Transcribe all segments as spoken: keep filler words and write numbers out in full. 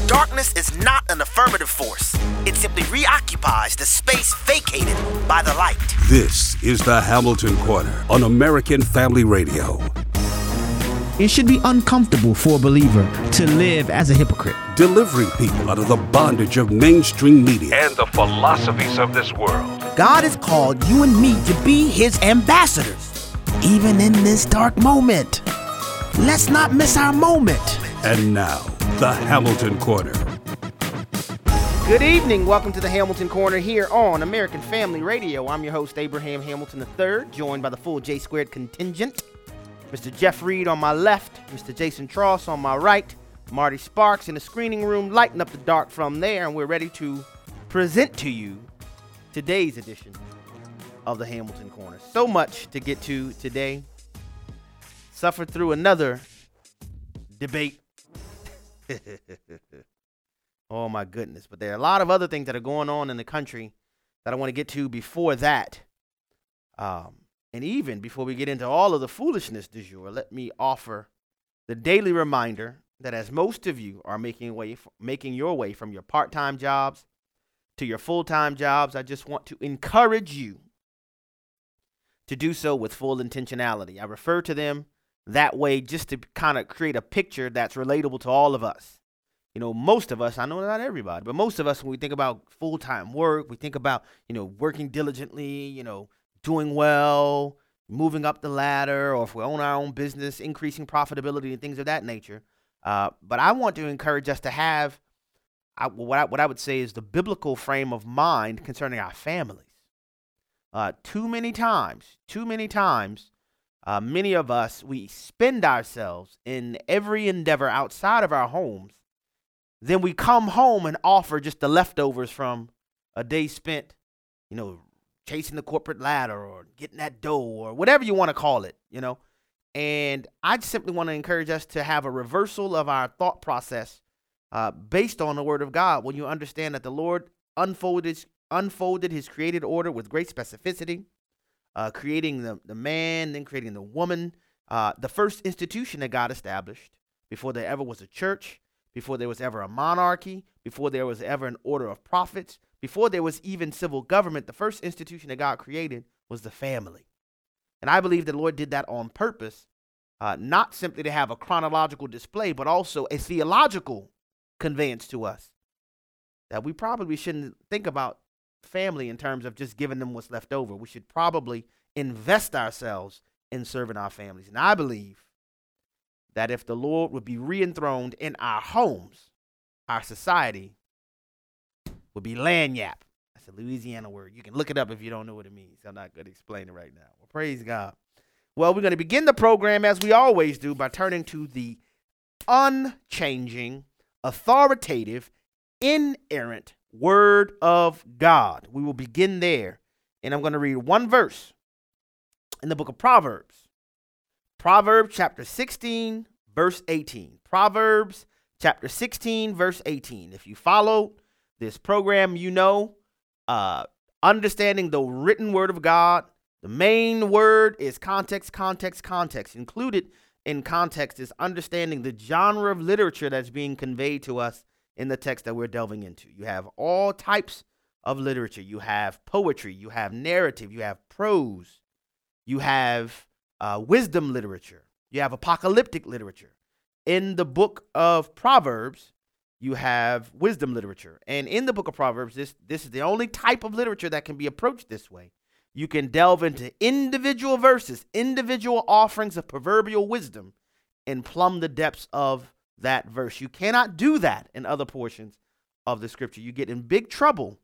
Darkness is not an affirmative force. It simply reoccupies the space vacated by the light. This is the Hamilton Corner on American Family Radio. It should be uncomfortable for a believer to live as a hypocrite. Delivering people out of the bondage of mainstream media and the philosophies of this world. God has called you and me to be his ambassadors, even in this dark moment. Let's not miss our moment. And now, the Hamilton Corner. Good evening. Welcome to the Hamilton Corner here on American Family Radio. I'm your host, Abraham Hamilton the third, joined by the full J Squared contingent. Mister Jeff Reed on my left, Mister Jason Tross on my right, Marty Sparks in the screening room, lighting up the dark from there, and we're ready to present to you today's edition of the Hamilton Corner. So much to get to today. Suffered through another debate. Oh my goodness. But there are a lot of other things that are going on in the country that I want to get to before that. Um, and even before we get into all of the foolishness du jour, let me offer the daily reminder that as most of you are making way, making your way from your part-time jobs to your full-time jobs, I just want to encourage you to do so with full intentionality. I refer to them that way just to kind of create a picture that's relatable to all of us. You know, most of us, I know not everybody, but most of us, when we think about full-time work, we think about, you know, working diligently, you know, doing well, moving up the ladder, or if we own our own business, increasing profitability and things of that nature. Uh, but I want to encourage us to have I, what, I, what I would say is the biblical frame of mind concerning our families. Uh, too many times, too many times, uh, many of us, we spend ourselves in every endeavor outside of our homes. Then we come home and offer just the leftovers from a day spent, you know, chasing the corporate ladder or getting that dough or whatever you want to call it, you know. And I simply want to encourage us to have a reversal of our thought process uh, based on the word of God. When you understand that the Lord unfolded, unfolded his created order with great specificity, uh, creating the, the man, then creating the woman, uh, the first institution that God established before there ever was a church, before there was ever a monarchy, before there was ever an order of prophets, before there was even civil government, the first institution that God created was the family. And I believe the Lord did that on purpose, uh, not simply to have a chronological display, but also a theological conveyance to us. That we probably shouldn't think about family in terms of just giving them what's left over. We should probably invest ourselves in serving our families. And I believe that if the Lord would be re-enthroned in our homes, our society would be lagniappe. That's a Louisiana word. You can look it up if you don't know what it means. I'm not going to explain it right now. Well, praise God. Well, we're going to begin the program as we always do by turning to the unchanging, authoritative, inerrant Word of God. We will begin there, and I'm going to read one verse in the book of Proverbs. Proverbs chapter sixteen, verse eighteen. Proverbs chapter sixteen, verse eighteen. If you follow this program, you know, uh, understanding the written word of God, the main word is context, context, context. Included in context is understanding the genre of literature that's being conveyed to us in the text that we're delving into. You have all types of literature. You have poetry, you have narrative, you have prose, you have Uh, wisdom literature. You have apocalyptic literature. In the book of Proverbs, you have wisdom literature. And in the book of Proverbs, this, this is the only type of literature that can be approached this way. You can delve into individual verses, individual offerings of proverbial wisdom, and plumb the depths of that verse. You cannot do that in other portions of the scripture. You get in big trouble,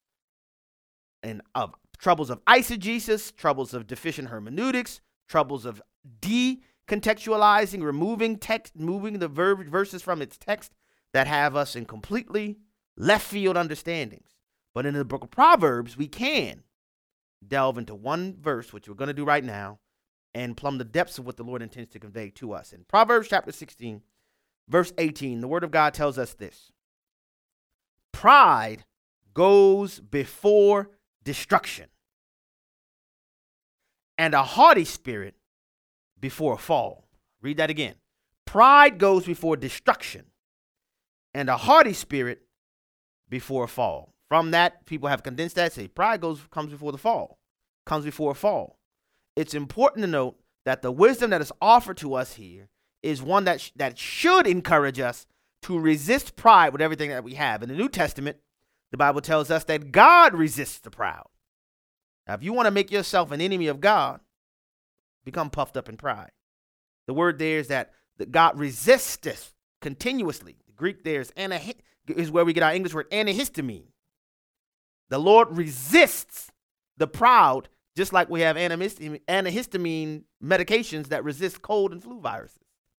and of troubles of eisegesis, troubles of deficient hermeneutics, troubles of decontextualizing, removing text, moving the verb verses from its text that have us in completely left field understandings. But in the book of Proverbs, we can delve into one verse, which we're going to do right now, and plumb the depths of what the Lord intends to convey to us. In Proverbs chapter sixteen, verse eighteen, the word of God tells us this: pride goes before destruction, and a haughty spirit before a fall. Read that again. Pride goes before destruction, and a haughty spirit before a fall. From that, people have condensed that, say pride goes comes before the fall, comes before a fall. It's important to note that the wisdom that is offered to us here is one that, sh- that should encourage us to resist pride with everything that we have. In the New Testament, the Bible tells us that God resists the proud. Now, if you want to make yourself an enemy of God, become puffed up in pride. The word there is that, that God resisteth continuously. The Greek there is, anahi- is where we get our English word antihistamine. The Lord resists the proud, just like we have antihistamine, antihistamine medications that resist cold and flu viruses.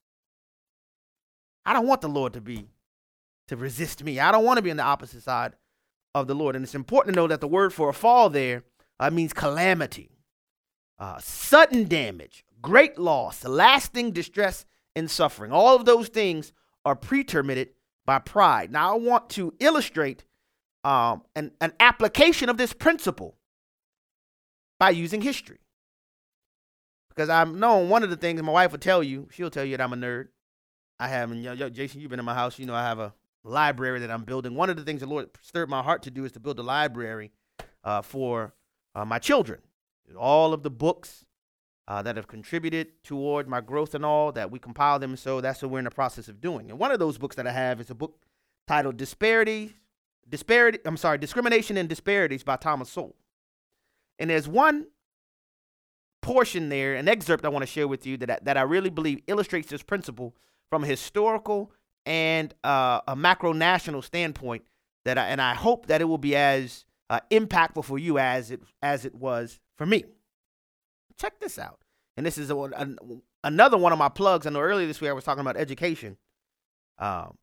I don't want the Lord to be, to resist me. I don't want to be on the opposite side of the Lord. And it's important to know that the word for a fall there uh, means calamity, uh, sudden damage, great loss, lasting distress and suffering. All of those things are pretermitted by pride. Now, I want to illustrate um, an, an application of this principle by using history. Because I've known one of the things my wife will tell you, she'll tell you that I'm a nerd. I have, and yo, yo, Jason, you've been in my house. You know, I have a library that I'm building. One of the things the Lord stirred my heart to do is to build a library uh, for uh, my children. All of the books uh, that have contributed toward my growth and all, that we compile them. So that's what we're in the process of doing. And one of those books that I have is a book titled Disparity, Disparity, I'm sorry, Discrimination and Disparities by Thomas Sowell. And there's one portion there, an excerpt I want to share with you that, that I really believe illustrates this principle from a historical and uh, a macro national standpoint, that I, and I hope that it will be as uh, impactful for you as it as it was for me. Check this out. And this is a, a, another one of my plugs. I know earlier this week I was talking about education. Um,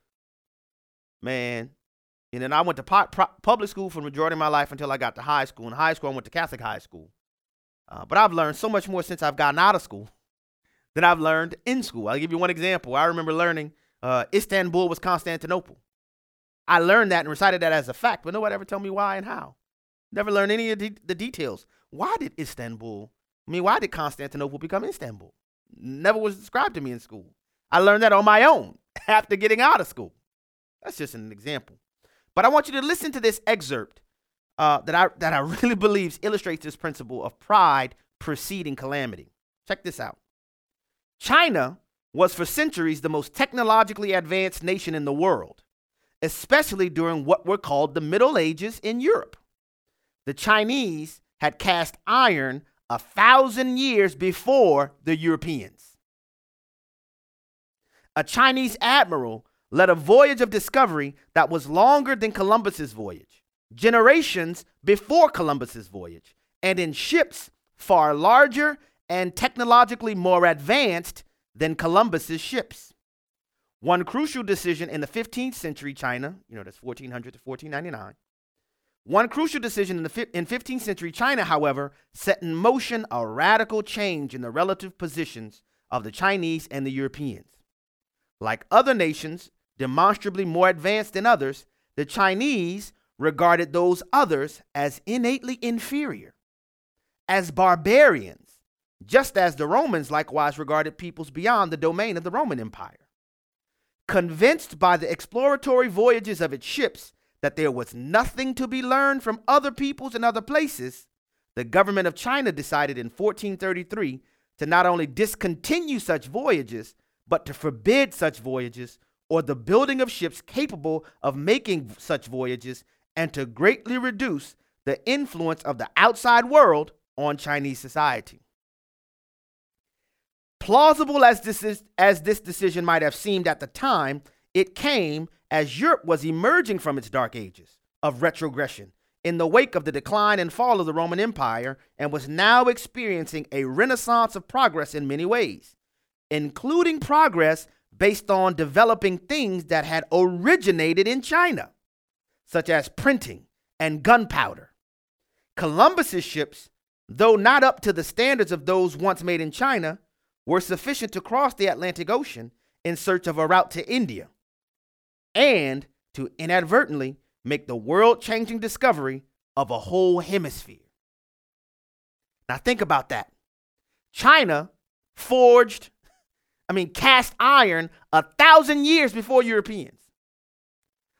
man, and then I went to po- pro- public school for the majority of my life until I got to high school. In high school, I went to Catholic high school. Uh, but I've learned so much more since I've gotten out of school than I've learned in school. I'll give you one example. I remember learning uh, Istanbul was Constantinople. I learned that and recited that as a fact, but nobody ever told me why and how. Never learned any of the, the details. Why did Istanbul, I mean, why did Constantinople become Istanbul? Never was described to me in school. I learned that on my own after getting out of school. That's just an example. But I want you to listen to this excerpt uh, that I that I really believe illustrates this principle of pride preceding calamity. Check this out. China was for centuries the most technologically advanced nation in the world, especially during what were called the Middle Ages in Europe. The Chinese had cast iron a thousand years before the Europeans. A Chinese admiral led a voyage of discovery that was longer than Columbus's voyage, generations before Columbus's voyage, and in ships far larger and technologically more advanced than Columbus's ships. One crucial decision in the fifteenth century China, you know, that's fourteen hundred to fourteen ninety-nine. One crucial decision in the fi- in fifteenth century China, however, set in motion a radical change in the relative positions of the Chinese and the Europeans. Like other nations, demonstrably more advanced than others, the Chinese regarded those others as innately inferior, as barbarians, just as the Romans likewise regarded peoples beyond the domain of the Roman Empire. Convinced by the exploratory voyages of its ships that there was nothing to be learned from other peoples and other places, the government of China decided in fourteen thirty-three to not only discontinue such voyages, but to forbid such voyages or the building of ships capable of making such voyages, and to greatly reduce the influence of the outside world on Chinese society. Plausible as this is, as this decision might have seemed at the time, it came as Europe was emerging from its dark ages of retrogression in the wake of the decline and fall of the Roman Empire, and was now experiencing a renaissance of progress in many ways, including progress based on developing things that had originated in China, such as printing and gunpowder. Columbus's ships, though not up to the standards of those once made in China, were sufficient to cross the Atlantic Ocean in search of a route to India, and to inadvertently make the world-changing discovery of a whole hemisphere. Now think about that. China forged, I mean, cast iron a thousand years before Europeans.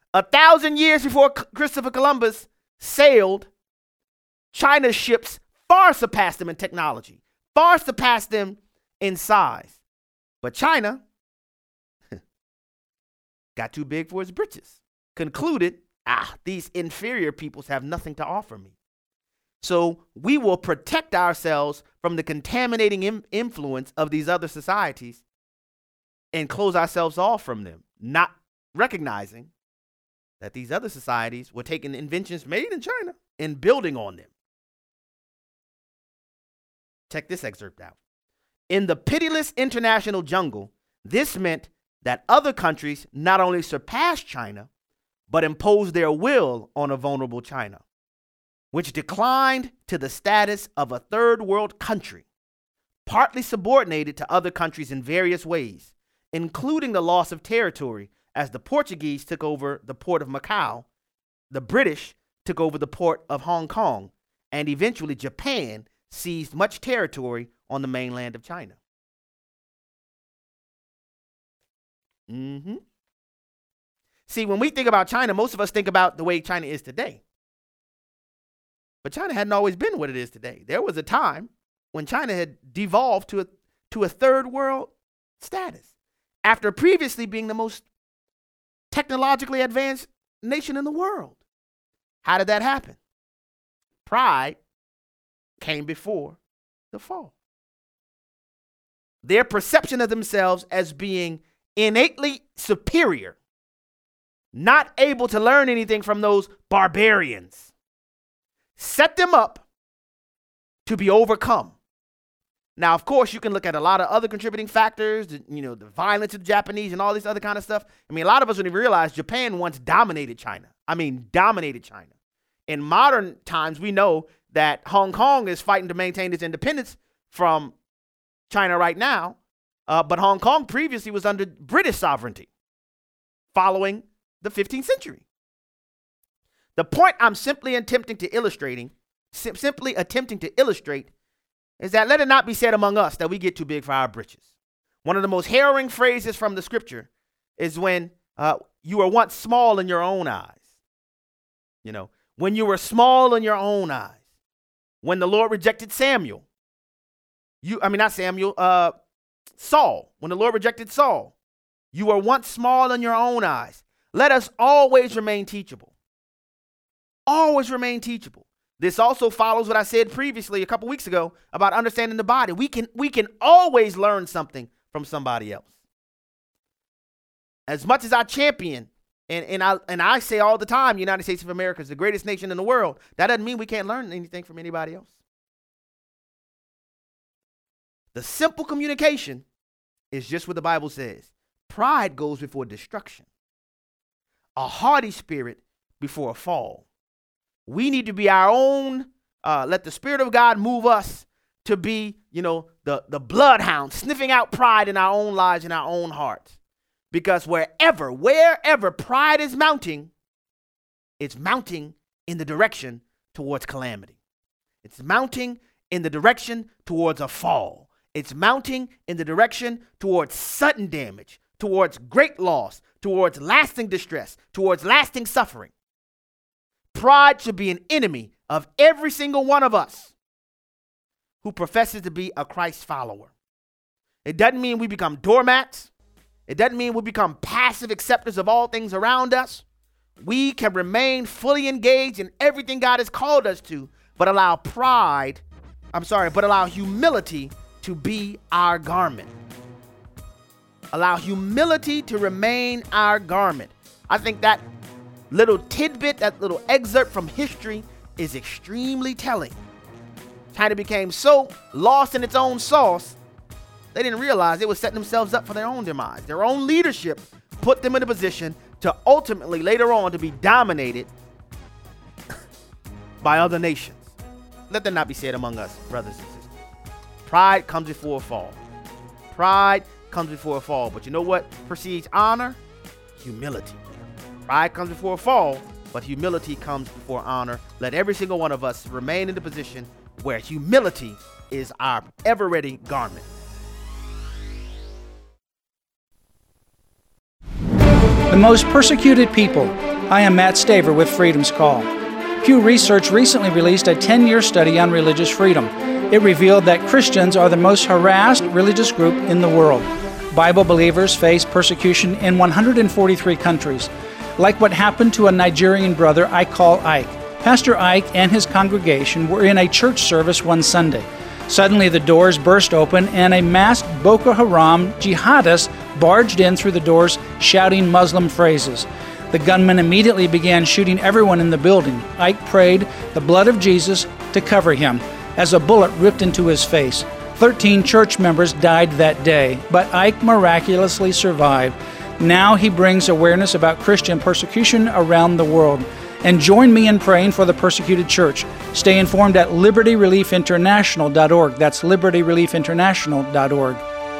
A thousand years before Christopher Columbus sailed, China's ships far surpassed them in technology, far surpassed them in size. But China got too big for its britches, concluded, ah, these inferior peoples have nothing to offer me. So we will protect ourselves from the contaminating im- influence of these other societies and close ourselves off from them, not recognizing that these other societies were taking inventions made in China and building on them. Check this excerpt out. In the pitiless international jungle, this meant that other countries not only surpassed China, but imposed their will on a vulnerable China, which declined to the status of a third world country, partly subordinated to other countries in various ways, including the loss of territory as the Portuguese took over the port of Macau, the British took over the port of Hong Kong, and eventually Japan seized much territory on the mainland of China. Mm-hmm. See, when we think about China, most of us think about the way China is today. But China hadn't always been what it is today. There was a time when China had devolved to a, to a third world status after previously being the most technologically advanced nation in the world. How did that happen? Pride came before the fall. Their perception of themselves as being innately superior, not able to learn anything from those barbarians, set them up to be overcome. Now, of course, you can look at a lot of other contributing factors, you know, the violence of the Japanese and all this other kind of stuff. I mean, a lot of us don't even realize Japan once dominated China. I mean, dominated China. In modern times, we know that Hong Kong is fighting to maintain its independence from China right now. Uh, but Hong Kong previously was under British sovereignty following the fifteenth century. The point I'm simply attempting to illustrating, sim- simply attempting to illustrate is that let it not be said among us that we get too big for our britches. One of the most harrowing phrases from the scripture is when uh, you were once small in your own eyes. You know, when you were small in your own eyes. When the Lord rejected Samuel. You, I mean, not Samuel, uh, Saul. When the Lord rejected Saul. You were once small in your own eyes. Let us always remain teachable. Always remain teachable. This also follows what I said previously a couple weeks ago about understanding the body. We can, we can always learn something from somebody else. As much as I champion, and, and, I, and I say all the time, United States of America is the greatest nation in the world, that doesn't mean we can't learn anything from anybody else. The simple communication is just what the Bible says. Pride goes before destruction. A haughty spirit before a fall. We need to be our own, uh, let the Spirit of God move us to be, you know, the, the bloodhound, sniffing out pride in our own lives, in our own hearts. Because wherever, wherever pride is mounting, it's mounting in the direction towards calamity. It's mounting in the direction towards a fall. It's mounting in the direction towards sudden damage, towards great loss, towards lasting distress, towards lasting suffering. Pride should be an enemy of every single one of us who professes to be a Christ follower. It doesn't mean we become doormats. It doesn't mean we become passive acceptors of all things around us. We can remain fully engaged in everything God has called us to, but allow pride, I'm sorry, but allow humility to be our garment. Allow humility to remain our garment. I think that little tidbit, that little excerpt from history is extremely telling. China became so lost in its own sauce, they didn't realize they were setting themselves up for their own demise. Their own leadership put them in a position to ultimately, later on, to be dominated by other nations. Let that not be said among us, brothers and sisters. Pride comes before a fall. Pride comes before a fall. But you know what precedes honor? Humility. Pride comes before a fall, but humility comes before honor. Let every single one of us remain in the position where humility is our ever-ready garment. The most persecuted people I am Matt Staver with Freedom's Call. Pew Research recently released a ten-year study on religious freedom. It revealed that Christians are the most harassed religious group in the world. Bible believers face persecution in one hundred forty-three countries. Like what happened to a Nigerian brother I call Ike. Pastor Ike and his congregation were in a church service one Sunday. Suddenly the doors burst open and a masked Boko Haram jihadist barged in through the doors shouting Muslim phrases. The gunman immediately began shooting everyone in the building. Ike prayed the blood of Jesus to cover him as a bullet ripped into his face. Thirteen church members died that day, but Ike miraculously survived. Now he brings awareness about Christian persecution around the world. And join me in praying for the persecuted church. Stay informed at liberty relief international dot org. That's liberty relief international dot org.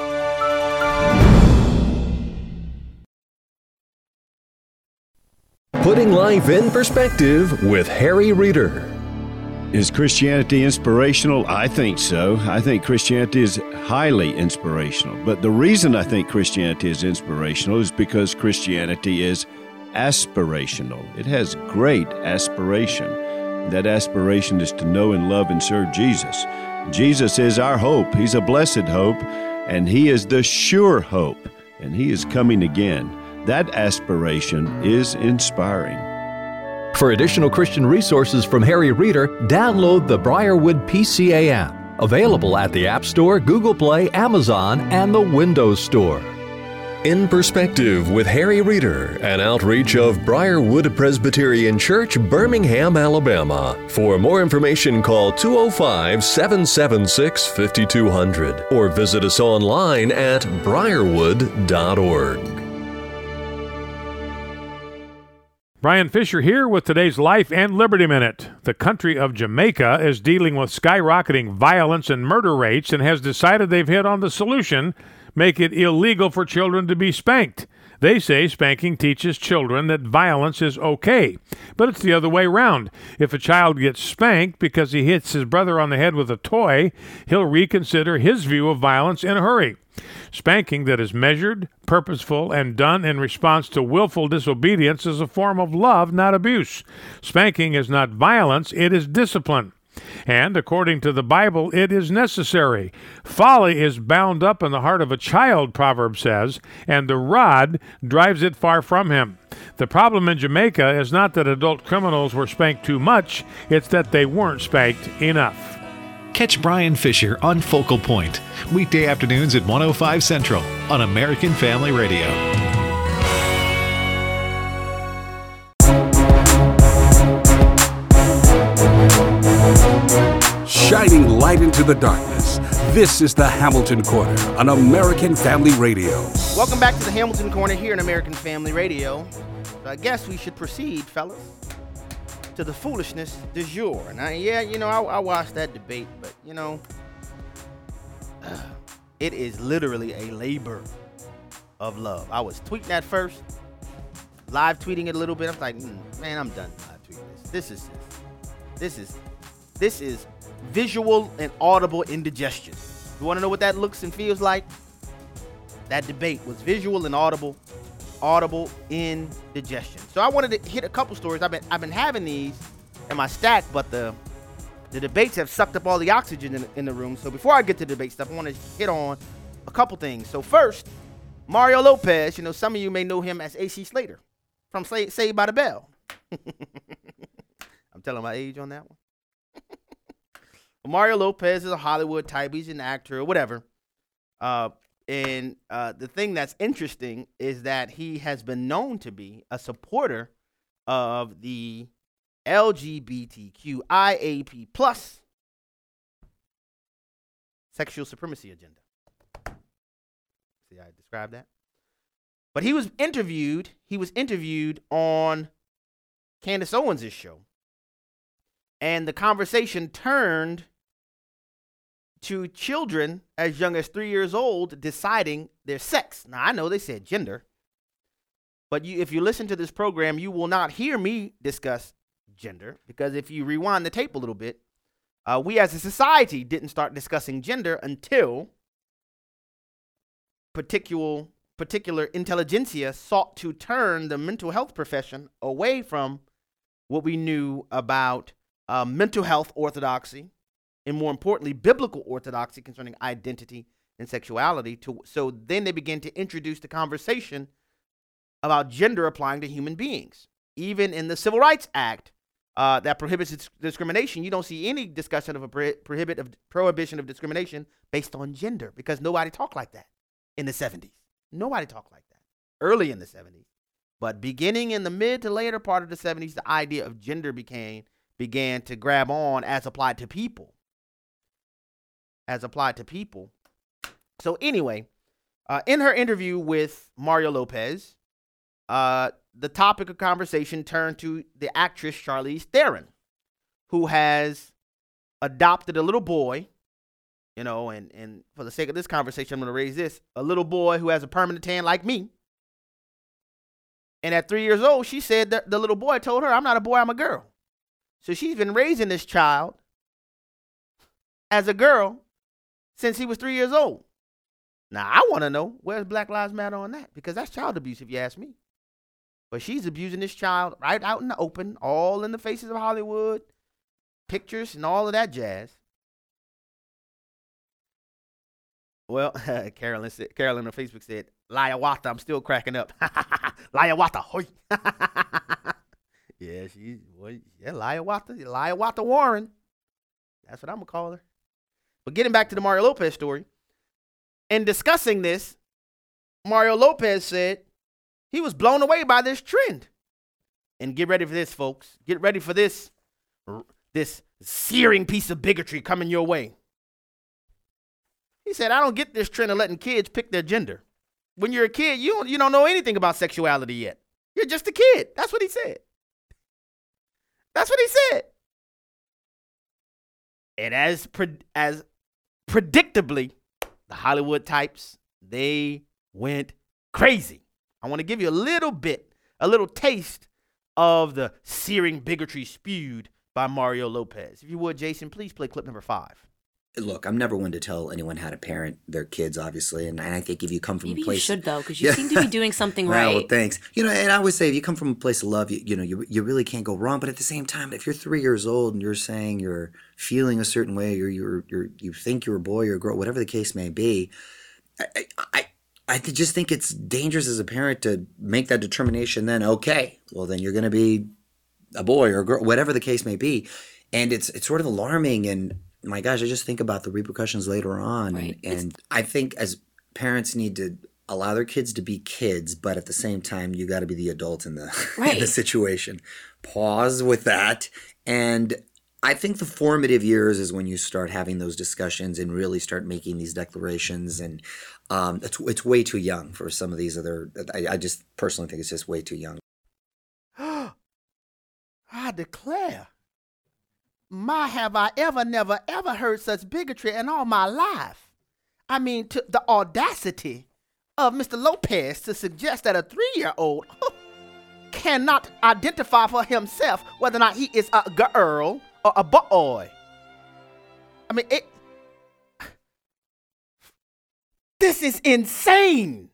Putting life in perspective with Harry Reeder. Is Christianity inspirational? I think so. I think Christianity is highly inspirational. But the reason I think Christianity is inspirational is because Christianity is aspirational. It has great aspiration. That aspiration is to know and love and serve Jesus. Jesus is our hope. He's a blessed hope, and He is the sure hope, and He is coming again. That aspiration is inspiring. For additional Christian resources from Harry Reeder, download the Briarwood P C A app, available at the App Store, Google Play, Amazon, and the Windows Store. In Perspective with Harry Reeder, an outreach of Briarwood Presbyterian Church, Birmingham, Alabama. For more information, call two oh five, seven seven six, five two zero zero or visit us online at briarwood dot org. Brian Fisher here with today's Life and Liberty Minute. The country of Jamaica is dealing with skyrocketing violence and murder rates and has decided they've hit on the solution: make it illegal for children to be spanked. They say spanking teaches children that violence is okay, but it's the other way around. If a child gets spanked because he hits his brother on the head with a toy, he'll reconsider his view of violence in a hurry. Spanking that is measured, purposeful, and done in response to willful disobedience is a form of love, not abuse. Spanking is not violence, it is discipline. And according to the Bible, it is necessary. Folly is bound up in the heart of a child, Proverbs says, and the rod drives it far from him. The problem in Jamaica is not that adult criminals were spanked too much, it's that they weren't spanked enough. Catch Brian Fisher on Focal Point, weekday afternoons at one oh five Central on American Family Radio. Shining light into the darkness. This is the Hamilton Corner on American Family Radio. Welcome back to the Hamilton Corner here on American Family Radio. So I guess we should proceed, fellas, to the foolishness du jour. Now, yeah, you know, I, I watched that debate, but, you know, uh, it is literally a labor of love. I was tweeting at first, live tweeting it a little bit. I was like, mm, man, I'm done live tweeting this. This is, this is, this is visual and audible indigestion. You want to know what that looks and feels like? That debate was visual and audible, audible indigestion. So I wanted to hit a couple stories. I've been I've been having these in my stack, but the the debates have sucked up all the oxygen in, in the room. So before I get to the debate stuff, I want to hit on a couple things. So first, Mario Lopez. You know, some of you may know him as A C Slater from Saved by the Bell. I'm telling my age on that one. Mario Lopez is a Hollywood type. He's an actor or whatever. Uh, and uh, the thing that's interesting is that he has been known to be a supporter of the L G B T Q I A P plus sexual supremacy agenda. See how I described that? But he was interviewed. He was interviewed on Candace Owens' show. And the conversation turned to children as young as three years old deciding their sex. Now, I know they said gender, but you, if you listen to this program, you will not hear me discuss gender, because if you rewind the tape a little bit, uh, we as a society didn't start discussing gender until particular, particular intelligentsia sought to turn the mental health profession away from what we knew about uh, mental health orthodoxy, and more importantly, biblical orthodoxy concerning identity and sexuality. To, so then they began to introduce the conversation about gender applying to human beings. Even in the Civil Rights Act uh, that prohibits dis- discrimination, you don't see any discussion of a pro- prohibit of prohibition of discrimination based on gender, because nobody talked like that in the seventies. Nobody talked like that early in the seventies. But beginning in the mid to later part of the seventies, the idea of gender became began to grab on as applied to people. As applied to people. So anyway, uh, in her interview with Mario Lopez, uh, the topic of conversation turned to the actress Charlize Theron, who has adopted a little boy, you know, and, and for the sake of this conversation, I'm going to raise this, a little boy who has a permanent tan like me. And at three years old, she said that the little boy told her, I'm not a boy, I'm a girl. So she's been raising this child as a girl since he was three years old. Now, I want to know, where's Black Lives Matter on that? Because that's child abuse, if you ask me. But she's abusing this child right out in the open, all in the faces of Hollywood, pictures and all of that jazz. Well, Carolyn said, Carolyn on Facebook said, Liawata, I'm still cracking up. Liawata, hoy. Yeah, she's, well, yeah, Liawata, Liawata Warren. That's what I'm going to call her. But getting back to the Mario Lopez story, in discussing this, Mario Lopez said he was blown away by this trend. And get ready for this, folks. Get ready for this, this searing piece of bigotry coming your way. He said, I don't get this trend of letting kids pick their gender. When you're a kid, you don't, you don't know anything about sexuality yet. You're just a kid. That's what he said. That's what he said. And as as predictably, the Hollywood types, they went crazy. I want to give you a little bit, a little taste of the searing bigotry spewed by Mario Lopez. If you would, Jason, please play clip number five. Look, I'm never one to tell anyone how to parent their kids, obviously, and, and I think if you come from Maybe a place... you should, though, because you yeah. seem to be doing something well, right. Well, thanks. You know, and I always say, if you come from a place of love, you, you know, you, you really can't go wrong, but at the same time, if you're three years old and you're saying you're feeling a certain way, or you're, you're, you think you're a boy or a girl, whatever the case may be, I, I, I just think it's dangerous as a parent to make that determination then, okay, well, then you're going to be a boy or a girl, whatever the case may be, and it's it's sort of alarming, and my gosh, I just think about the repercussions later on. Right. And, and I think as parents need to allow their kids to be kids, but at the same time, you got to be the adult in the, right. in the situation. Pause with that. And I think the formative years is when you start having those discussions and really start making these declarations. And um, it's, it's way too young for some of these other, I, I just personally think it's just way too young. I declare. My, have I ever, never, ever heard such bigotry in all my life. I mean, to the audacity of Mister Lopez to suggest that a three-year-old cannot identify for himself whether or not he is a girl or a boy. I mean, it. This is insane.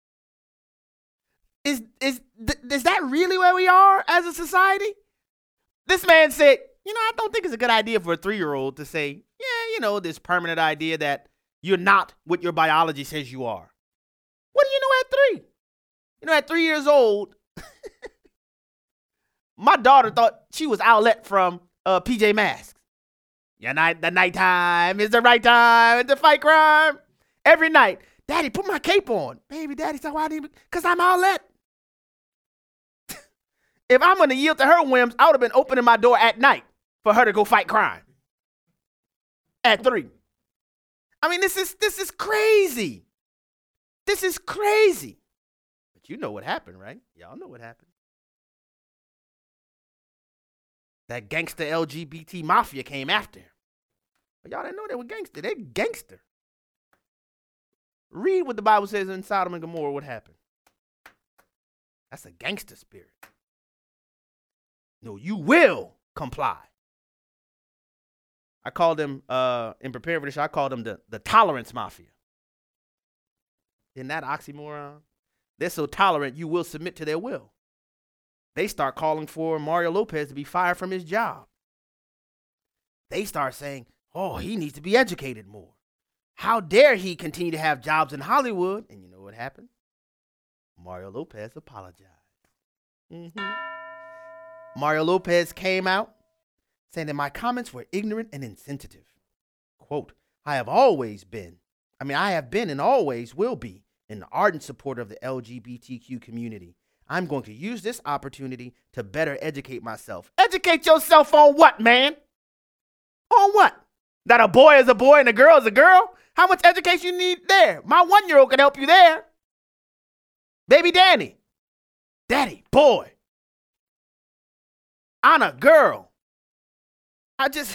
Is is th- is that really where we are as a society? This man said, you know, I don't think it's a good idea for a three-year-old to say, yeah, you know, this permanent idea that you're not what your biology says you are. What do you know at three? You know, at three years old, my daughter thought she was Owlette from uh, P J Masks. Yeah, night, the nighttime is the right time to fight crime. Every night, Daddy, put my cape on. Baby, Daddy, so why do you? Because I'm Owlette. If I'm going to yield to her whims, I would have been opening my door at night for her to go fight crime. At three. I mean, this is this is crazy. This is crazy. But you know what happened, right? Y'all know what happened. That gangster L G B T mafia came after him. But y'all didn't know they were gangster. They're gangster. Read what the Bible says in Sodom and Gomorrah what happened. That's a gangster spirit. No, you will comply. I called them, uh, in preparing for this show, I called them the, the tolerance mafia. Isn't that oxymoron? they're so tolerant, you will submit to their will. They start calling for Mario Lopez to be fired from his job. They start saying, oh, he needs to be educated more. How dare he continue to have jobs in Hollywood? And you know what happened? Mario Lopez apologized. Mm-hmm. Mario Lopez came out saying that my comments were ignorant and insensitive. Quote, I have always been, I mean, I have been and always will be an ardent supporter of the L G B T Q community. I'm going to use this opportunity to better educate myself. Educate yourself on what, man? On what? That a boy is a boy and a girl is a girl? How much education you need there? My one-year-old can help you there. Baby Danny. Daddy, boy. Anna, girl. I just,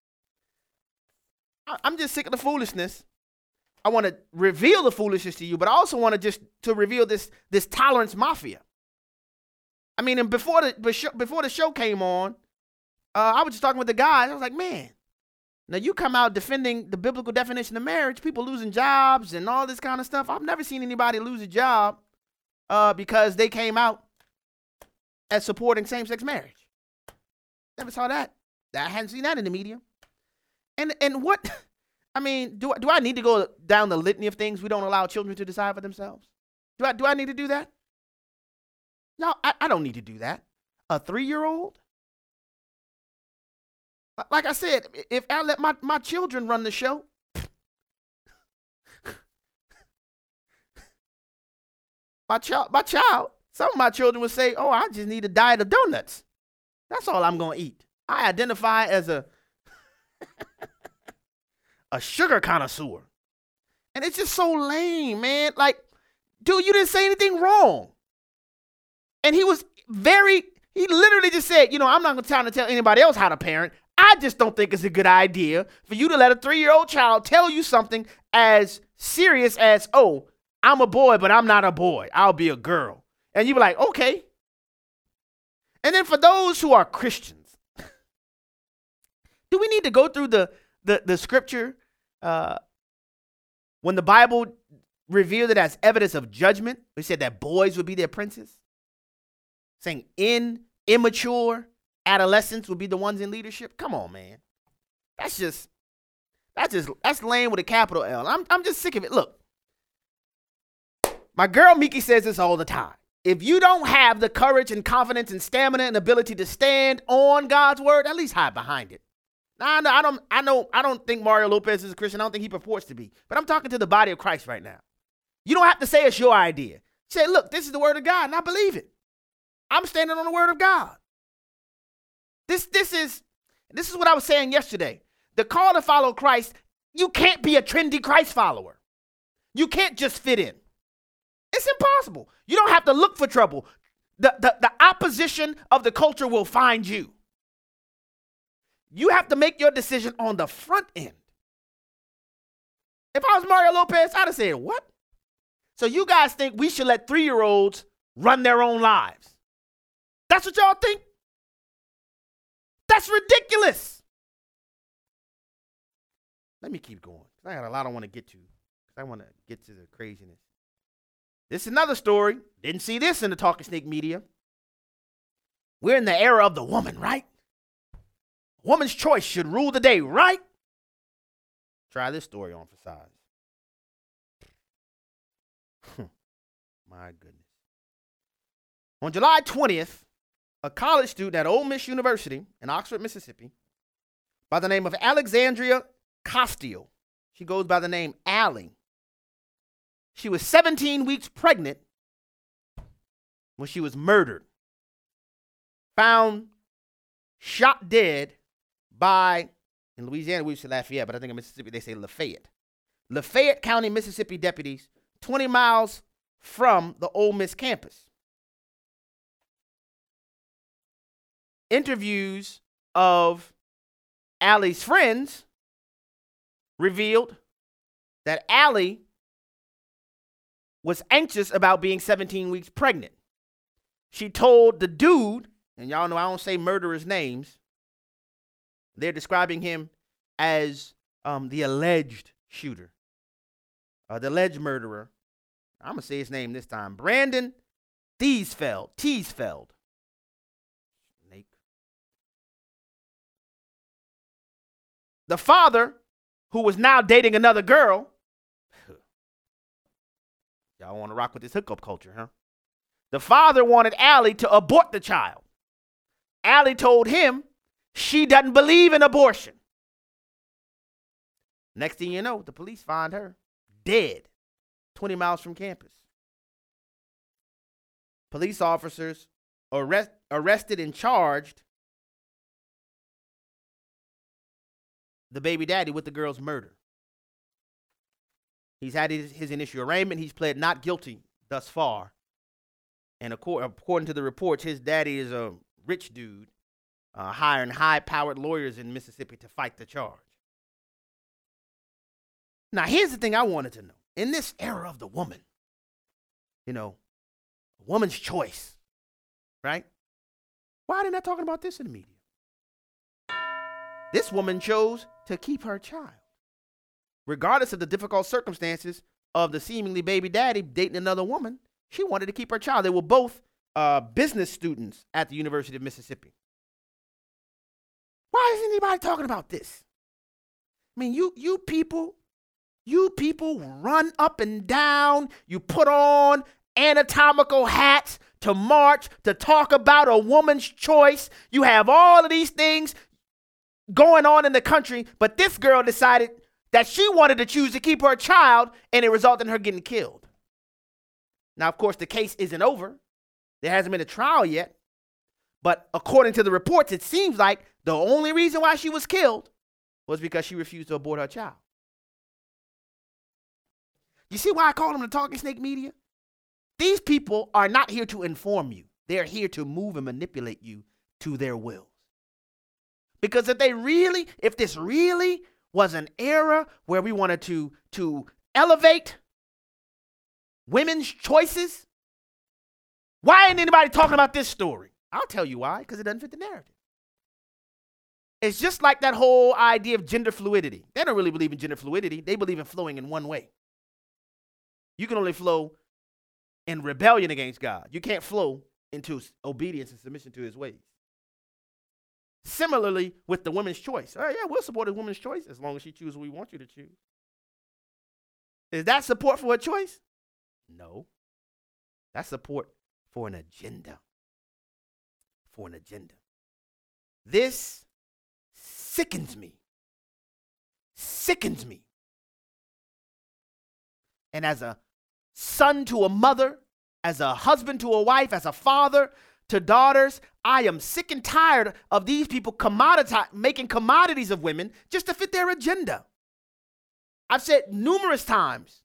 I'm just sick of the foolishness. I want to reveal the foolishness to you, but I also want to just to reveal this, this tolerance mafia. I mean, and before the before the show came on, uh, I was just talking with the guys. I was like, man, now you come out defending the biblical definition of marriage, people losing jobs and all this kind of stuff. I've never seen anybody lose a job uh, because they came out as supporting same-sex marriage. Never saw that. I hadn't seen that in the media. And and what, I mean, do, do I need to go down the litany of things we don't allow children to decide for themselves? Do I, do I need to do that? No, I, I don't need to do that. A three-year-old? Like I said, if I let my, my children run the show, my child, my child, some of my children would say, oh, I just need a diet of donuts. That's all I'm going to eat. I identify as a a sugar connoisseur. And it's just so lame, man. Like, dude, you didn't say anything wrong. And he was very, he literally just said, you know, I'm not going to try to tell anybody else how to parent. I just don't think it's a good idea for you to let a three-year-old child tell you something as serious as, oh, I'm a boy, but I'm not a boy. I'll be a girl. And you be like, okay. And then for those who are Christians, do we need to go through the, the, the scripture uh, when the Bible revealed it as evidence of judgment? We said that boys would be their princes. Saying in immature adolescents would be the ones in leadership. Come on, man. That's just, that's just, that's lame with a capital L. I'm, I'm just sick of it. Look, my girl Miki says this all the time. If you don't have the courage and confidence and stamina and ability to stand on God's word, at least hide behind it. Now, I don't, I don't, I don't think Mario Lopez is a Christian. I don't think he purports to be. But I'm talking to the body of Christ right now. You don't have to say it's your idea. Say, look, this is the word of God, and I believe it. I'm standing on the word of God. This, this is, this is what I was saying yesterday. The call to follow Christ, you can't be a trendy Christ follower. You can't just fit in. It's impossible. You don't have to look for trouble. The, the, the opposition of the culture will find you. You have to make your decision on the front end. If I was Mario Lopez, I'd have said, what? So you guys think we should let three-year-olds run their own lives? That's what y'all think? That's ridiculous. Let me keep going. I got a lot I want to get to. I want to get to the craziness. This is another story. Didn't see this in the Talking Snake media. We're in the era of the woman, right? Woman's choice should rule the day, right? Try this story on for size. My goodness. On July twentieth, a college student at Ole Miss University in Oxford, Mississippi, by the name of Alexandria Costile, she goes by the name Allie. She was seventeen weeks pregnant when she was murdered. Found shot dead by, in Louisiana we say Lafayette, but I think in Mississippi they say Lafayette. Lafayette County, Mississippi deputies, twenty miles from the Ole Miss campus. Interviews of Allie's friends revealed that Allie was anxious about being seventeen weeks pregnant. She told the dude, and y'all know I don't say murderers' names, they're describing him as um, the alleged shooter, uh, the alleged murderer. I'm going to say his name this time. Brandon Thiesfeld. Thiesfeld. Snake. The father, who was now dating another girl. Y'all want to rock with this hookup culture, huh? The father wanted Allie to abort the child. Allie told him she doesn't believe in abortion. Next thing you know, the police find her dead twenty miles from campus. Police officers arrest, arrested and charged the baby daddy with the girl's murder. He's had his, his initial arraignment. He's pled not guilty thus far. And according to the reports, his daddy is a rich dude uh, hiring high-powered lawyers in Mississippi to fight the charge. Now, here's the thing I wanted to know. In this era of the woman, you know, a woman's choice, right? Why are they not talking about this in the media? This woman chose to keep her child. Regardless of the difficult circumstances of the seemingly baby daddy dating another woman, she wanted to keep her child. They were both uh, business students at the University of Mississippi. Why isn't anybody talking about this? I mean, you you people, you people run up and down. You put on anatomical hats to march, to talk about a woman's choice. You have all of these things going on in the country, but this girl decided that she wanted to choose to keep her child, and it resulted in her getting killed. Now, of course, the case isn't over. There hasn't been a trial yet. But according to the reports, it seems like the only reason why she was killed was because she refused to abort her child. You see why I call them the talking snake media? These people are not here to inform you. They're here to move and manipulate you to their wills. Because if they really, if this really was an era where we wanted to, to elevate women's choices, why ain't anybody talking about this story? I'll tell you why, because it doesn't fit the narrative. It's just like that whole idea of gender fluidity. They don't really believe in gender fluidity. They believe in flowing in one way. You can only flow in rebellion against God. You can't flow into obedience and submission to his ways. Similarly with the woman's choice. Oh, yeah, we'll support a woman's choice as long as she chooses what we want you to choose. Is that support for a choice? No. That's support for an agenda. For an agenda. This sickens me. Sickens me. And as a son to a mother, as a husband to a wife, as a father to daughters, I am sick and tired of these people commoditize, making commodities of women just to fit their agenda. I've said numerous times,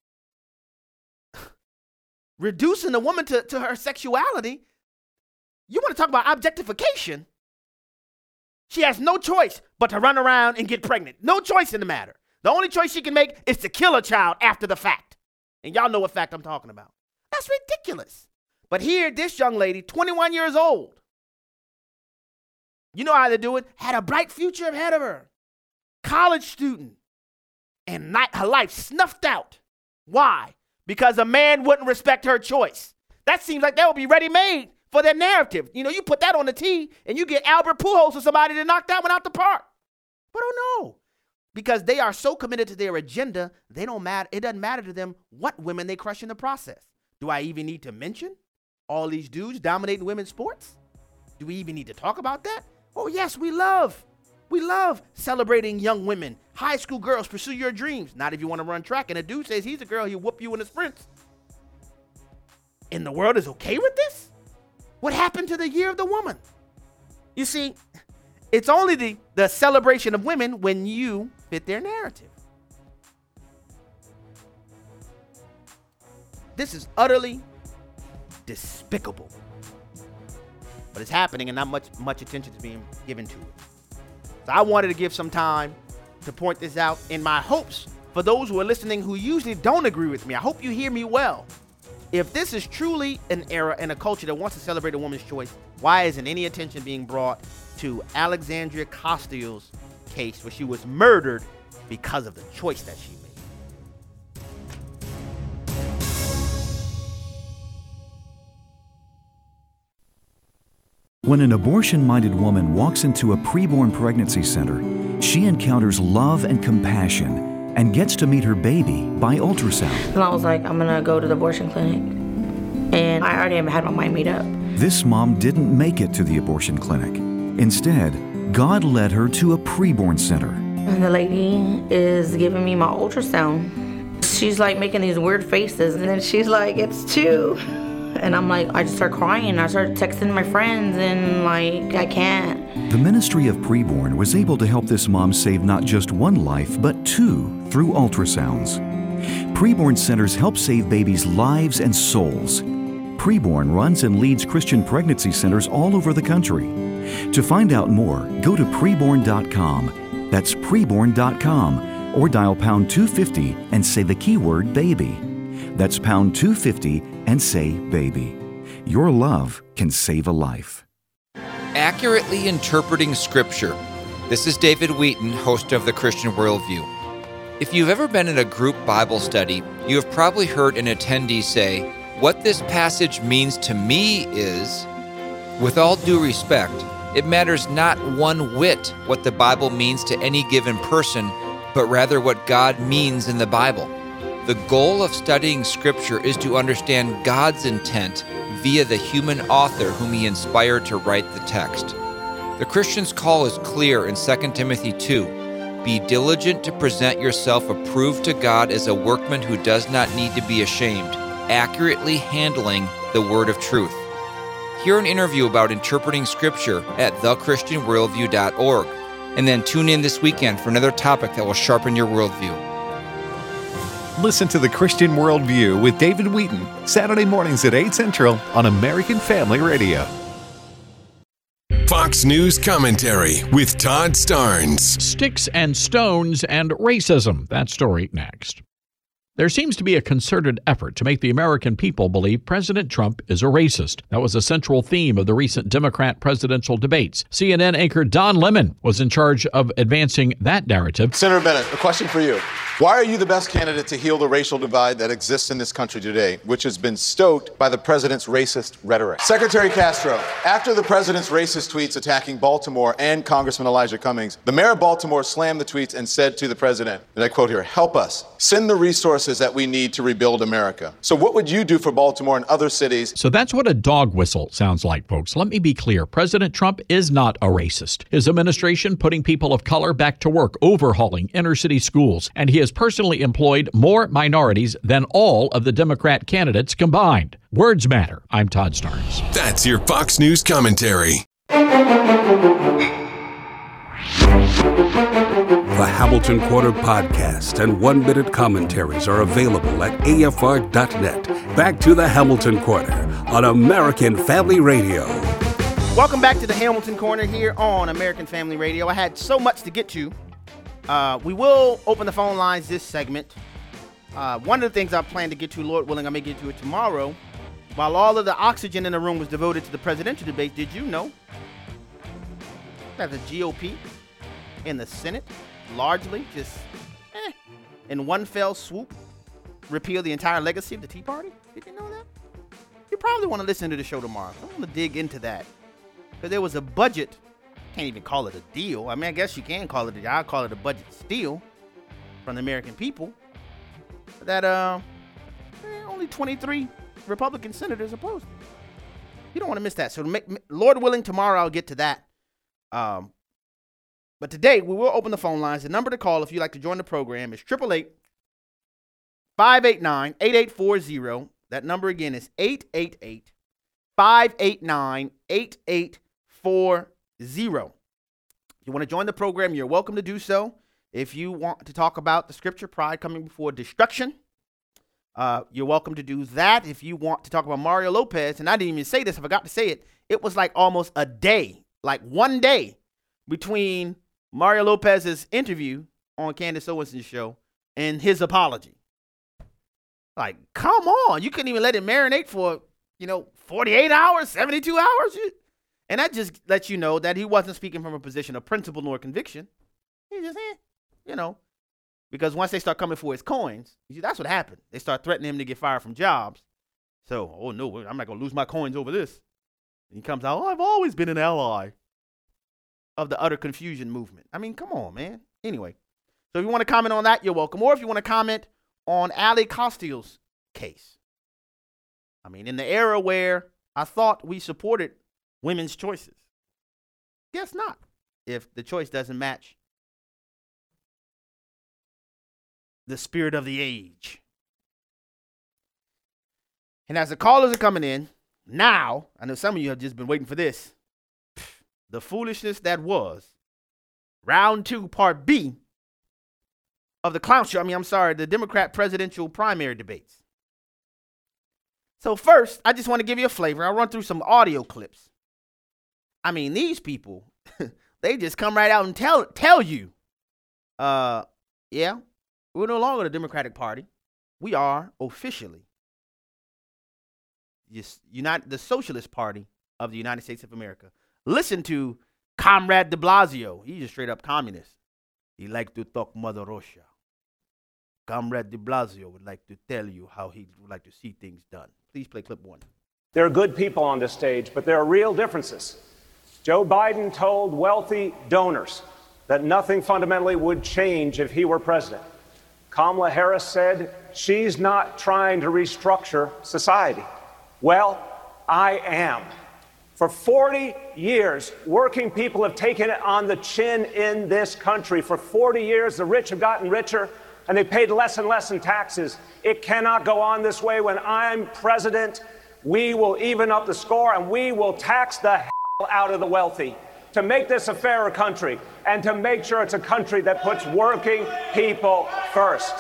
reducing a woman to, to her sexuality, you want to talk about objectification? She has no choice but to run around and get pregnant. No choice in the matter. The only choice she can make is to kill a child after the fact. And y'all know what fact I'm talking about. That's ridiculous. But here, this young lady, twenty-one years old, you know how they do it, had a bright future ahead of her. College student. And not, her life snuffed out. Why? Because a man wouldn't respect her choice. That seems like that would be ready-made for their narrative. You know, you put that on the tee and you get Albert Pujols or somebody to knock that one out the park. But oh no. Because they are so committed to their agenda, they don't matter. It doesn't matter to them what women they crush in the process. Do I even need to mention all these dudes dominating women's sports? Do we even need to talk about that? Oh, yes, we love. We love celebrating young women. High school girls, pursue your dreams. Not if you want to run track and a dude says he's a girl, he'll whoop you in the sprints. And the world is okay with this? What happened to the year of the woman? You see, it's only the, the celebration of women when you fit their narrative. This is utterly despicable. But it's happening and not much, much attention is being given to it. So I wanted to give some time to point this out in my hopes for those who are listening who usually don't agree with me. I hope you hear me well. If this is truly an era and a culture that wants to celebrate a woman's choice, why isn't any attention being brought to Alexandria Costello's case where she was murdered because of the choice that she made? When an abortion-minded woman walks into a preborn pregnancy center, she encounters love and compassion and gets to meet her baby by ultrasound. And I was like, I'm gonna go to the abortion clinic. And I already had my mind made up. This mom didn't make it to the abortion clinic. Instead, God led her to a preborn center. And the lady is giving me my ultrasound. She's like making these weird faces, and then she's like, it's two. And I'm like, I just start crying. I start texting my friends, and like, I can't. The Ministry of Preborn was able to help this mom save not just one life, but two through ultrasounds. Preborn centers help save babies' lives and souls. Preborn runs and leads Christian pregnancy centers all over the country. To find out more, go to preborn dot com. That's preborn dot com, or dial pound two fifty and say the keyword baby. That's pound two fifty and say baby. Your love can save a life. Accurately interpreting Scripture. This is David Wheaton, host of The Christian Worldview. If you've ever been in a group Bible study, you have probably heard an attendee say, "What this passage means to me is," with all due respect, it matters not one whit what the Bible means to any given person, but rather what God means in the Bible. The goal of studying Scripture is to understand God's intent via the human author whom He inspired to write the text. The Christian's call is clear in Second Timothy two. Be diligent to present yourself approved to God as a workman who does not need to be ashamed, accurately handling the word of truth. Hear an interview about interpreting Scripture at the christian worldview dot org, and then tune in this weekend for another topic that will sharpen your worldview. Listen to The Christian Worldview with David Wheaton, Saturday mornings at eight Central on American Family Radio. Fox News Commentary with Todd Starnes. Sticks and stones and racism. That story next. There seems to be a concerted effort to make the American people believe President Trump is a racist. That was a central theme of the recent Democrat presidential debates. C N N anchor Don Lemon was in charge of advancing that narrative. Senator Bennett, a question for you. Why are you the best candidate to heal the racial divide that exists in this country today, which has been stoked by the president's racist rhetoric? Secretary Castro, after the president's racist tweets attacking Baltimore and Congressman Elijah Cummings, the mayor of Baltimore slammed the tweets and said to the president, and I quote here, "Help us. Send the resources that we need to rebuild America." So what would you do for Baltimore and other cities? So that's what a dog whistle sounds like, folks. Let me be clear. President Trump is not a racist. His administration putting people of color back to work, overhauling inner city schools, and he has personally employed more minorities than all of the Democrat candidates combined. Words matter. I'm Todd Starnes. That's your Fox News commentary. The Hamilton Quarter podcast and one-minute commentaries are available at A F R dot net. Back to the Hamilton Quarter on American Family Radio. Welcome back to the Hamilton Corner here on American Family Radio. I had so much to get to. Uh, we will open the phone lines this segment. Uh, one of the things I plan to get to, Lord willing, I may get to it tomorrow. While all of the oxygen in the room was devoted to the presidential debate, did you know that the G O P in the Senate largely just, eh, in one fell swoop, repeal the entire legacy of the Tea Party? Did you know that? You probably want to listen to the show tomorrow. I want to dig into that. Because there was a budget, can't even call it a deal. I mean, I guess you can call it a deal. I'll call it a budget steal from the American people. That uh, eh, only twenty-three Republican senators opposed. You don't want to miss that. So, make, Lord willing, tomorrow I'll get to that. Um, But today, we will open the phone lines. The number to call if you'd like to join the program is eight eight eight, five eight nine, eight eight four zero. That number again is eight eight eight, five eight nine, eight eight four zero. If you want to join the program, you're welcome to do so. If you want to talk about the scripture, pride coming before destruction, uh, you're welcome to do that. If you want to talk about Mario Lopez, and I didn't even say this, I forgot to say it, it was like almost a day, like one day between Mario Lopez's interview on Candace Owens' show and his apology. Like, come on. You couldn't even let it marinate for, you know, forty-eight hours, seventy-two hours. And that just lets you know that he wasn't speaking from a position of principle nor conviction. He just, eh, you know, because once they start coming for his coins, you see, that's what happened. They start threatening him to get fired from jobs. So, oh, no, I'm not going to lose my coins over this. He comes out, oh, I've always been an ally of the utter confusion movement. I mean, come on, man. Anyway, so if you want to comment on that, you're welcome. Or if you want to comment on Ali Costile's case. I mean, in the era where I thought we supported women's choices. Guess not, if the choice doesn't match the spirit of the age. And as the callers are coming in, now, I know some of you have just been waiting for this. The foolishness that was round two, part B of the clown show. I mean, I'm sorry, the Democrat presidential primary debates. So first, I just want to give you a flavor. I'll run through some audio clips. I mean, these people, they just come right out and tell tell you, uh, yeah, we're no longer the Democratic Party. We are officially just United, the Socialist Party of the United States of America. Listen to Comrade de Blasio. He's a straight up communist. He likes to talk Mother Russia. Comrade de Blasio would like to tell you how he would like to see things done. Please play clip one. There are good people on this stage, but there are real differences. Joe Biden told wealthy donors that nothing fundamentally would change if he were president. Kamala Harris said she's not trying to restructure society. Well, I am. For forty years, working people have taken it on the chin in this country. For forty years, the rich have gotten richer, and they paid less and less in taxes. It cannot go on this way. When I'm president, we will even up the score, and we will tax the hell out of the wealthy to make this a fairer country and to make sure it's a country that puts working people first.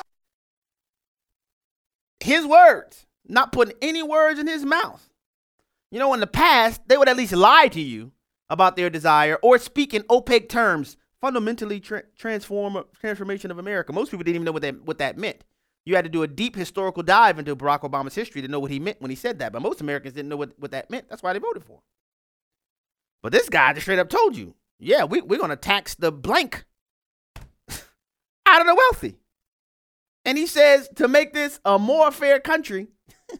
His words, not putting any words in his mouth. You know, in the past, they would at least lie to you about their desire or speak in opaque terms, fundamentally tra- transform transformation of America. Most people didn't even know what that, what that meant. You had to do a deep historical dive into Barack Obama's history to know what he meant when he said that. But most Americans didn't know what, what that meant. That's why they voted for him. But this guy just straight up told you, yeah, we, we're going to tax the blank out of the wealthy. And he says to make this a more fair country.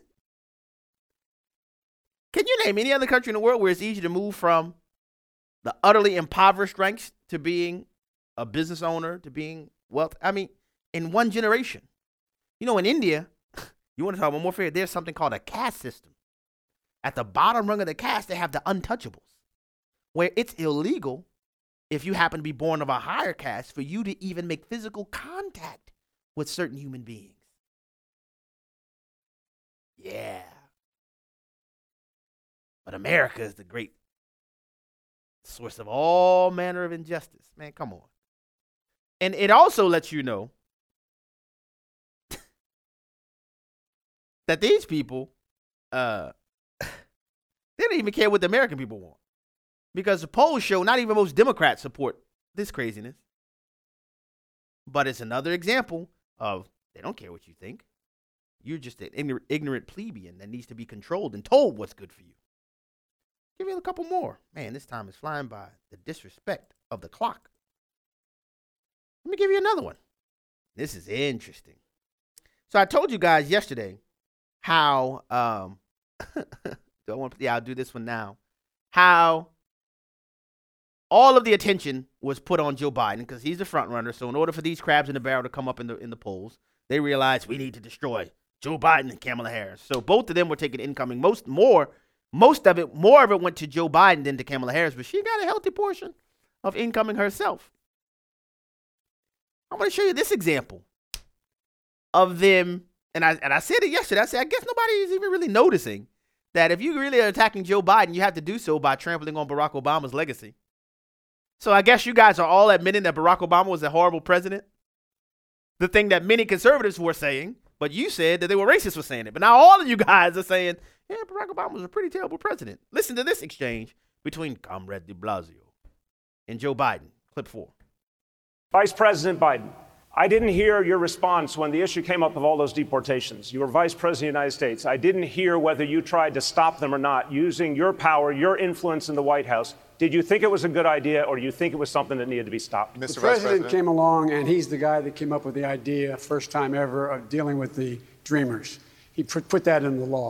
Can you name any other country in the world where it's easy to move from the utterly impoverished ranks to being a business owner, to being wealth? I mean, in one generation. You know, in India, you want to talk about more fair, there's something called a caste system. At the bottom rung of the caste, they have the untouchables, where it's illegal, if you happen to be born of a higher caste, for you to even make physical contact with certain human beings. Yeah. But America is the great source of all manner of injustice. Man, come on. And it also lets you know that these people, uh, they don't even care what the American people want. Because the polls show not even most Democrats support this craziness. But it's another example of they don't care what you think. You're just an ignorant, ignorant plebeian that needs to be controlled and told what's good for you. Give me a couple more. Man, this time is flying by. The disrespect of the clock. Let me give you another one. This is interesting. So I told you guys yesterday how, um, do I want, yeah, I'll do this one now. How all of the attention was put on Joe Biden because he's the front runner. So in order for these crabs in the barrel to come up in the in the polls, they realized we need to destroy Joe Biden and Kamala Harris. So both of them were taking incoming. Most more. Most of it, more of it went to Joe Biden than to Kamala Harris, but she got a healthy portion of incoming herself. I want to show you this example of them, and I and I said it yesterday. I said, I guess nobody is even really noticing that if you really are attacking Joe Biden, you have to do so by trampling on Barack Obama's legacy. So I guess you guys are all admitting that Barack Obama was a horrible president. The thing that many conservatives were saying, but you said that they were racist for saying it. But now all of you guys are saying, yeah, Barack Obama was a pretty terrible president. Listen to this exchange between Comrade de Blasio and Joe Biden. Clip four. Vice President Biden, I didn't hear your response when the issue came up of all those deportations. You were Vice President of the United States. I didn't hear whether you tried to stop them or not using your power, your influence in the White House. Did you think it was a good idea, or do you think it was something that needed to be stopped? Mister The president, president came along, and he's the guy that came up with the idea, first time ever, of dealing with the Dreamers. He put, put that in the law.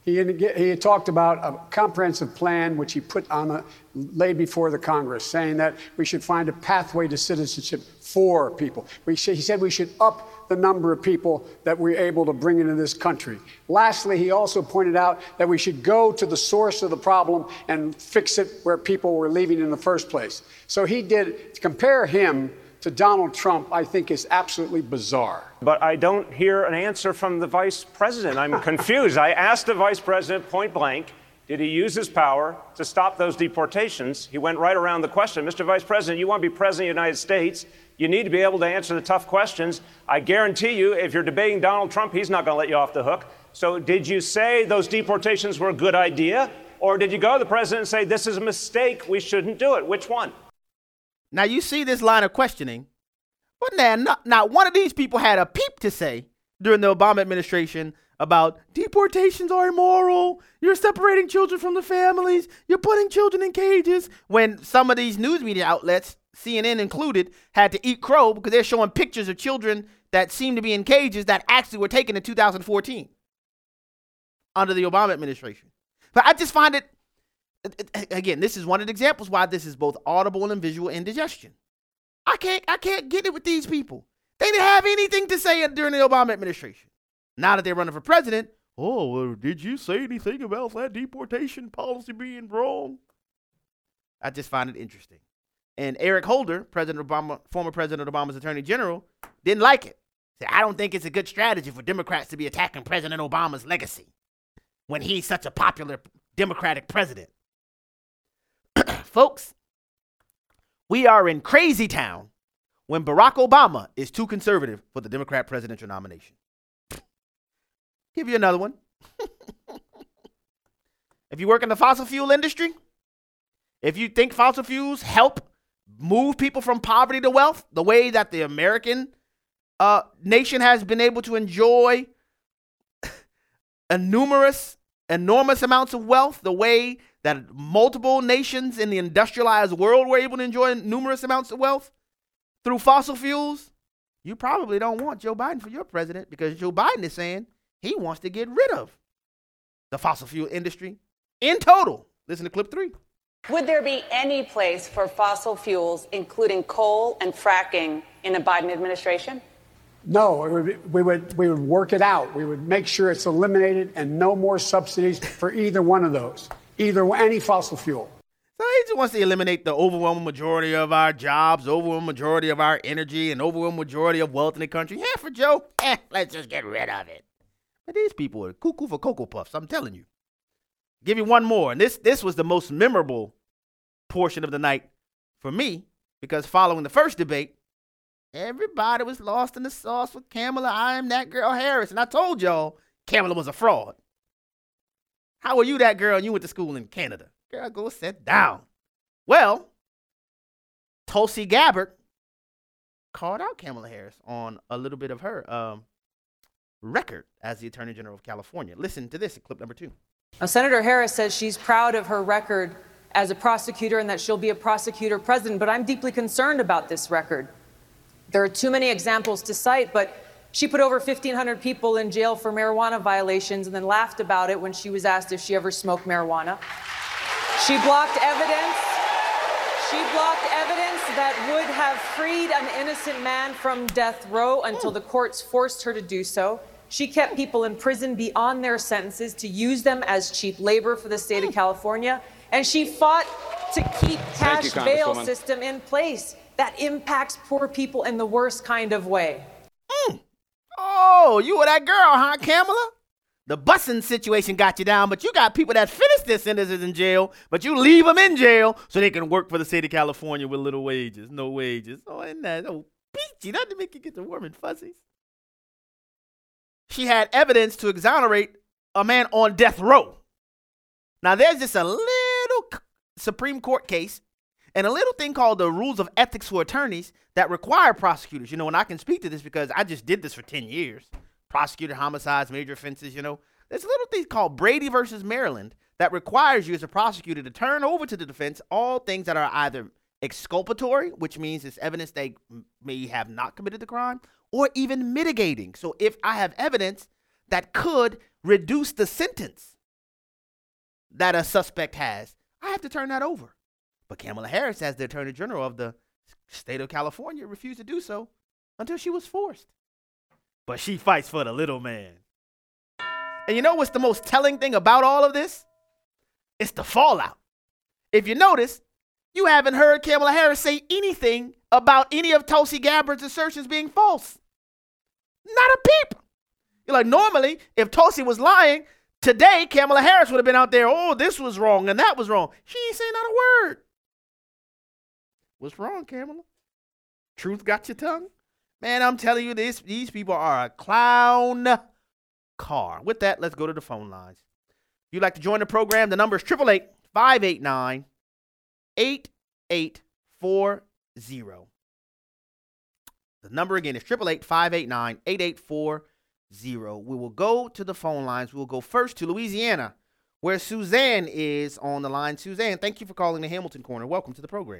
He, he talked about a comprehensive plan which he put on the, laid before the Congress, saying that we should find a pathway to citizenship for people. We should, he said we should up the number of people that we're able to bring into this country. Lastly, he also pointed out that we should go to the source of the problem and fix it where people were leaving in the first place. So he did, to compare him to Donald Trump, I think is absolutely bizarre. But I don't hear an answer from the vice president. I'm confused. I asked the vice president point blank, did he use his power to stop those deportations? He went right around the question. Mister Vice President, you want to be president of the United States, you need to be able to answer the tough questions. I guarantee you, if you're debating Donald Trump, he's not going to let you off the hook. So did you say those deportations were a good idea? Or did you go to the president and say, this is a mistake, we shouldn't do it? Which one? Now, you see this line of questioning, but now not, not one of these people had a peep to say during the Obama administration about deportations are immoral, you're separating children from the families, you're putting children in cages, when some of these news media outlets, C N N included, had to eat crow because they're showing pictures of children that seem to be in cages that actually were taken in two thousand fourteen under the Obama administration. But I just find it, again, this is one of the examples why this is both audible and visual indigestion. I can't, I can't get it with these people. They didn't have anything to say during the Obama administration. Now that they're running for president, oh, well, did you say anything about that deportation policy being wrong? I just find it interesting. And Eric Holder, President Obama, former President Obama's Attorney General, didn't like it. Said, I don't think it's a good strategy for Democrats to be attacking President Obama's legacy when he's such a popular Democratic president. Folks, we are in crazy town when Barack Obama is too conservative for the Democrat presidential nomination. Give you another one. If you work in the fossil fuel industry, if you think fossil fuels help move people from poverty to wealth, the way that the American uh, nation has been able to enjoy a numerous, enormous amounts of wealth, the way that multiple nations in the industrialized world were able to enjoy numerous amounts of wealth through fossil fuels, you probably don't want Joe Biden for your president, because Joe Biden is saying he wants to get rid of the fossil fuel industry in total. Listen to clip three. Would there be any place for fossil fuels, including coal and fracking, in a Biden administration? No, it would be, we would we would work it out. We would make sure it's eliminated and no more subsidies for either one of those, either any fossil fuel. So he just wants to eliminate the overwhelming majority of our jobs, overwhelming majority of our energy, and overwhelming majority of wealth in the country. Yeah, for Joe, eh, let's just get rid of it. But these people are cuckoo for Cocoa Puffs, I'm telling you. Give you one more. And this this was the most memorable portion of the night for me, because following the first debate, everybody was lost in the sauce with Kamala I am that girl Harris. And I told y'all Kamala was a fraud. How are you that girl and you went to school in Canada? Girl, go sit down. Well, Tulsi Gabbard called out Kamala Harris on a little bit of her um, record as the Attorney General of California. Listen to this in clip number two. Now, Senator Harris says she's proud of her record as a prosecutor and that she'll be a prosecutor president, but I'm deeply concerned about this record. There are too many examples to cite, but she put over fifteen hundred people in jail for marijuana violations and then laughed about it when she was asked if she ever smoked marijuana. She blocked evidence. She blocked evidence that would have freed an innocent man from death row until the courts forced her to do so. She kept people in prison beyond their sentences to use them as cheap labor for the state of California. And she fought to keep cash you, bail system in place that impacts poor people in the worst kind of way. Mm. Oh, you were that girl, huh, Kamala? The busing situation got you down, but you got people that finish their sentences in jail, but you leave them in jail so they can work for the state of California with little wages, no wages. Oh, isn't that oh, peachy? Doesn't make you get the warm and fuzzies? She had evidence to exonerate a man on death row. Now, there's just a little Supreme Court case and a little thing called the Rules of Ethics for Attorneys that require prosecutors. You know, and I can speak to this because I just did this for ten years. Prosecutor homicides, major offenses, you know. There's a little thing called Brady versus Maryland that requires you as a prosecutor to turn over to the defense all things that are either exculpatory, which means it's evidence they may have not committed the crime, or even mitigating. So if I have evidence that could reduce the sentence that a suspect has, I have to turn that over. But Kamala Harris, as the Attorney General of the state of California, refused to do so until she was forced. But she fights for the little man. And you know what's the most telling thing about all of this? It's the fallout. If you notice, you haven't heard Kamala Harris say anything about any of Tulsi Gabbard's assertions being false. Not a peep. You're like, normally, if Tulsi was lying, today Kamala Harris would have been out there, oh, this was wrong and that was wrong. She ain't saying not a word. What's wrong, Kamala? Truth got your tongue? Man, I'm telling you this, these people are a clown car. With that, let's go to the phone lines. If you'd like to join the program, the number is eight eight eight, five eight nine, eight eight four zero. The number again is eight eight eight, five eight nine, eight eight four zero. We will go to the phone lines. We will go first to Louisiana, where Suzanne is on the line. Suzanne, thank you for calling the Hamilton Corner. Welcome to the program.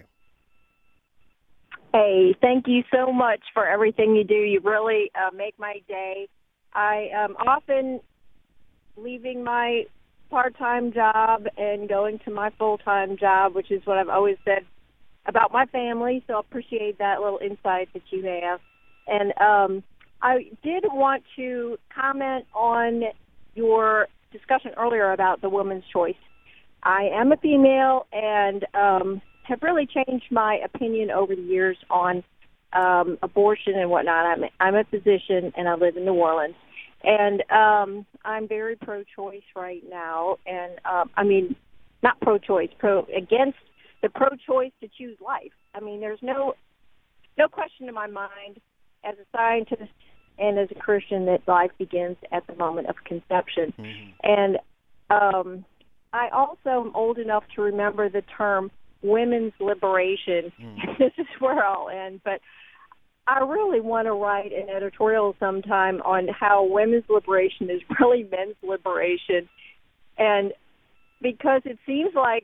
Hey, thank you so much for everything you do. You really uh, make my day. I am often leaving my part-time job and going to my full-time job, which is what I've always said about my family, so I appreciate that little insight that you have. And um, I did want to comment on your discussion earlier about the woman's choice. I am a female and um, have really changed my opinion over the years on um, abortion and whatnot. I'm, I'm a physician, and I live in New Orleans. And um, I'm very pro-choice right now. And, um, I mean, not pro-choice, pro against the pro-choice to choose life. I mean, there's no no question in my mind as a scientist and as a Christian that life begins at the moment of conception. Mm-hmm. And um, I also am old enough to remember the term women's liberation. Mm. This is where I'll end. But I really want to write an editorial sometime on how women's liberation is really men's liberation. And because it seems like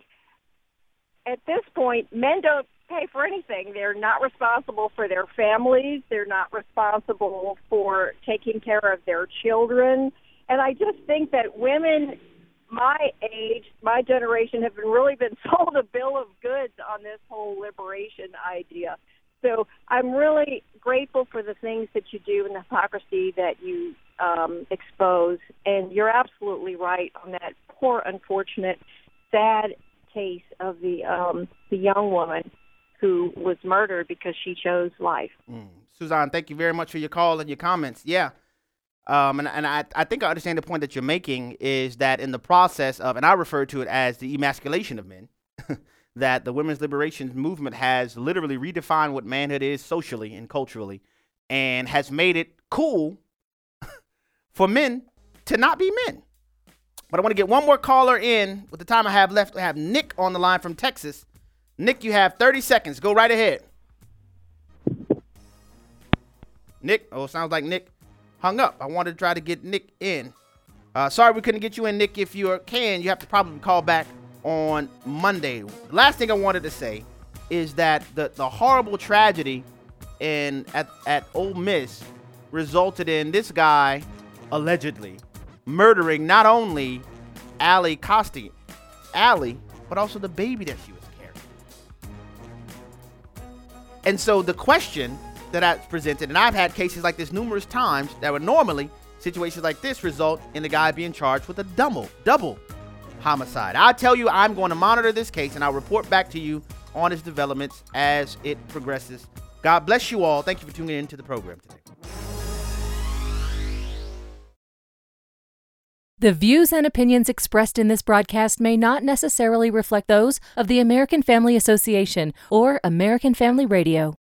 at this point, men don't pay for anything. They're not responsible for their families. They're not responsible for taking care of their children. And I just think that women my age, my generation, have been really been sold a bill of goods on this whole liberation idea. So I'm really grateful for the things that you do and the hypocrisy that you um, expose. And you're absolutely right on that poor, unfortunate, sad case of the um, the young woman who was murdered because she chose life. Mm. Suzanne, thank you very much for your call and your comments. Yeah. Um, and and I, I think I understand the point that you're making is that in the process of, and I refer to it as the emasculation of men, that the women's liberation movement has literally redefined what manhood is socially and culturally and has made it cool for men to not be men. But I want to get one more caller in with the time I have left. I have Nick on the line from Texas. Nick, you have thirty seconds. Go right ahead. Nick, oh, sounds like Nick hung up. I wanted to try to get Nick in. Uh, sorry we couldn't get you in, Nick. If you can, you have to probably call back on Monday. The last thing I wanted to say is that the, the horrible tragedy in at, at Ole Miss resulted in this guy allegedly murdering not only Allie Costi, Allie, but also the baby that she was carrying. And so the question that I presented, and I've had cases like this numerous times that would normally, situations like this result in the guy being charged with a double, double homicide. I'll tell you, I'm going to monitor this case and I'll report back to you on its developments as it progresses. God bless you all. Thank you for tuning in to the program today. The views and opinions expressed in this broadcast may not necessarily reflect those of the American Family Association or American Family Radio.